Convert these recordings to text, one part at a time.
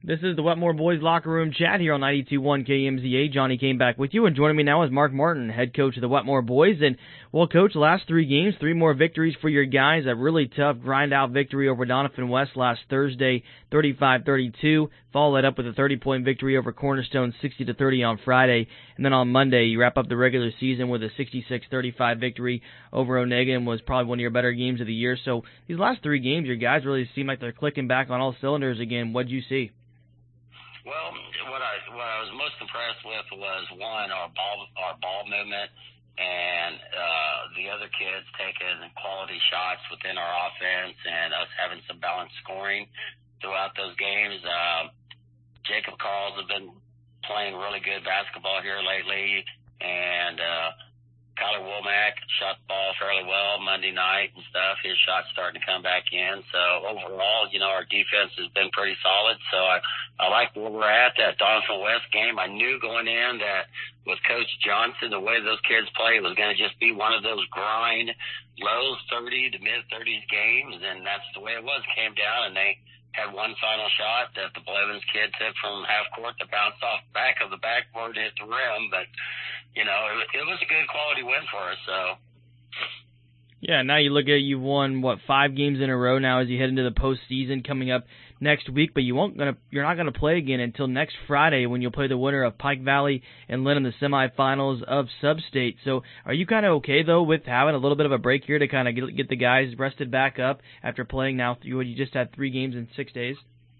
This is the Wetmore Boys Locker Room Chat here on 92.1 KMZA. Johnny came back with you, and joining me now is Mark Martin, head coach of the Wetmore Boys. And, well, Coach, last 3 games, 3 more victories for your guys. A really tough grind-out victory over Doniphan West last Thursday, 35-32. Follow that up with a 30-point victory over Cornerstone, 60-30 on Friday. And then on Monday, you wrap up the regular season with a 66-35 victory over Onega, and was probably one of your better games of the year. So these last 3 games, your guys really seem like they're clicking back on all cylinders again. What'd you see? Well, what I was most impressed with was, one, our ball movement, and the other kids taking quality shots within our offense, and us having some balanced scoring throughout those games. Jacob Carls have been playing really good basketball here lately, and Kyler Womack shot the ball fairly well Monday night and stuff. His shot's starting to come back in. So overall, our defense has been pretty solid. So I like where we're at. That Doniphan West game, I knew going in that with Coach Johnson, the way those kids play was going to just be one of those grind, low 30 to mid 30s games, and that's the way it was. Came down and they had one final shot that the Blevins kid took from half court that bounced off the back of the backboard and hit the rim. But, it was a good quality win for us. So. Yeah, now you look at it, you've won, 5 games in a row now as you head into the postseason coming up next week, but you're not going to play again until next Friday when you'll play the winner of Pike Valley and Lynn in the semifinals of Sub-State. So are you kind of okay, though, with having a little bit of a break here to kind of get the guys rested back up after playing now? You just had 3 games in 6 days?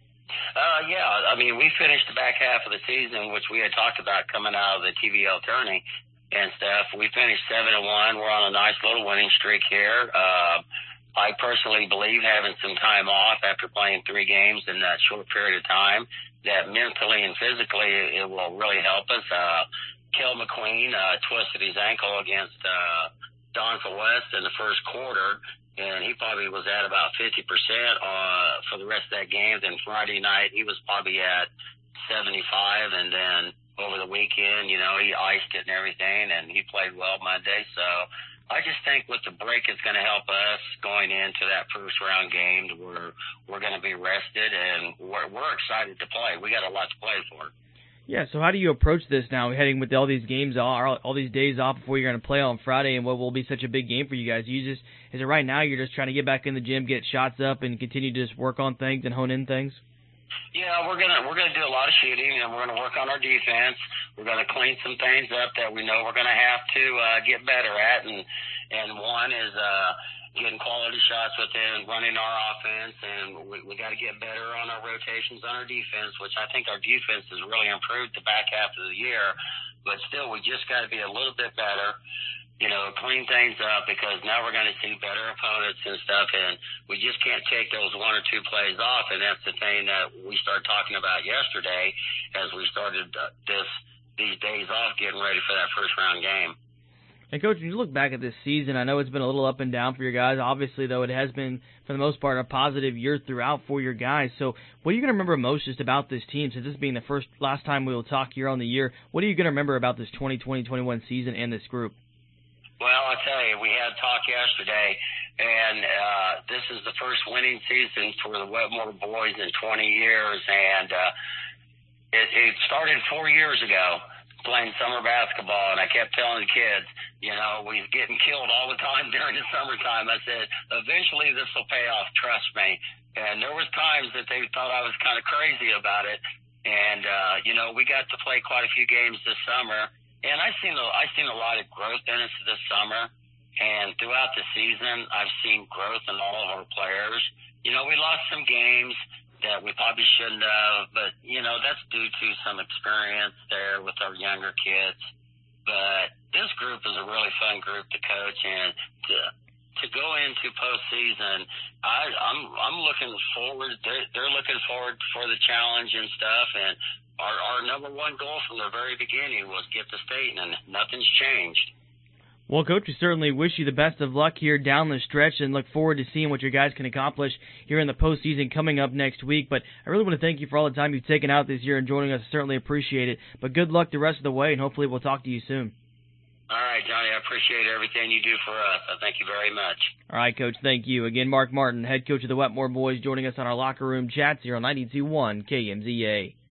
Yeah, we finished the back half of the season, which we had talked about coming out of the TVL tourney and stuff. We finished 7-1. We're on a nice little winning streak here. I personally believe having some time off after playing 3 games in that short period of time, that mentally and physically it will really help us. Kel McQueen twisted his ankle against Doniphan West in the first quarter, and he probably was at about 50% for the rest of that game. Then Friday night, he was probably at 75, and then over the weekend, he iced it and everything, and he played well Monday. So I just think with the break, it's going to help us going into that first-round game where we're going to be rested, and we're excited to play. We got a lot to play for. Yeah, so how do you approach this now, heading with all these games, all these days off before you're going to play on Friday, and what will be such a big game for you guys? Is it right now you're just trying to get back in the gym, get shots up, and continue to just work on things and hone in things? Yeah, we're gonna do a lot of shooting, and we're gonna work on our defense. We're gonna clean some things up that we know we're gonna have to get better at, and one is getting quality shots within running our offense, and we got to get better on our rotations on our defense, which I think our defense has really improved the back half of the year. But still, we just got to be a little bit better, clean things up, because now we're going to see better opponents and stuff, and we just can't take those 1 or 2 plays off. And that's the thing that we started talking about yesterday as we started these days off getting ready for that first-round game. And, Coach, when you look back at this season, I know it's been a little up and down for your guys. Obviously, though, it has been, for the most part, a positive year throughout for your guys. So what are you going to remember most just about this team, since this being the last time we will talk here on the year? What are you going to remember about this 2020-21 season and this group? Well, I'll tell you, we had talk yesterday, and this is the first winning season for the Wetmore Boys in 20 years, and it started 4 years ago, playing summer basketball, and I kept telling the kids, we was getting killed all the time during the summertime. I said, eventually this will pay off, trust me. And there was times that they thought I was kind of crazy about it. And, we got to play quite a few games this summer, and I seen a lot of growth in us this summer. And throughout the season, I've seen growth in all of our players. We lost some games that we probably shouldn't have, but, that's due to some experience there with our younger kids. But this group is a really fun group to coach, and to go into postseason, I'm looking forward. They're looking forward for the challenge and stuff, and our number one goal from the very beginning was get to state, and nothing's changed. Well, Coach, we certainly wish you the best of luck here down the stretch and look forward to seeing what your guys can accomplish here in the postseason coming up next week. But I really want to thank you for all the time you've taken out this year and joining us. Certainly appreciate it. But good luck the rest of the way, and hopefully we'll talk to you soon. All right, Johnny. I appreciate everything you do for us. I thank you very much. All right, Coach, thank you. Again, Mark Martin, head coach of the Wetmore boys, joining us on our locker room chats here on 92.1 KMZA.